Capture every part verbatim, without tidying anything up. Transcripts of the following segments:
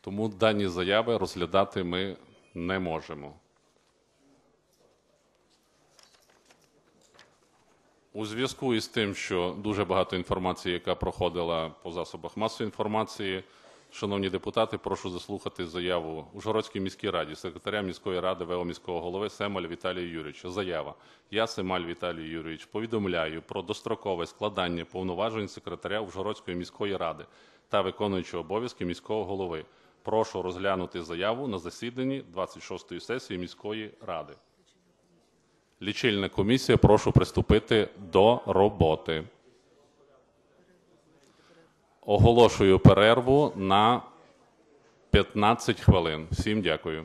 Тому дані заяви розглядати ми не можемо. У зв'язку із тим, що дуже багато інформації, яка проходила по засобах масової інформації, шановні депутати, прошу заслухати заяву Ужгородській міській раді, секретаря міської ради, ВО міського голови Семаль Віталія Юрійовича. Заява. Я, Семаль Віталій Юрійович, повідомляю про дострокове складання повноважень секретаря Ужгородської міської ради та виконуючого обов'язки міського голови. Прошу розглянути заяву на засіданні двадцять шостої сесії міської ради. Лічильна комісія, прошу приступити до роботи. Оголошую перерву на п'ятнадцять хвилин. Всім дякую.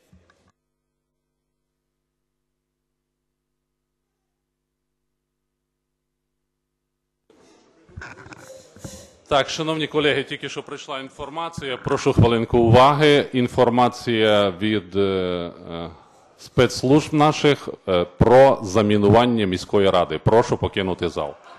Так, шановні колеги, тільки що прийшла інформація. Прошу хвилинку уваги. Інформація від е, спецслужб наших е, про замінування міської ради. Прошу покинути зал.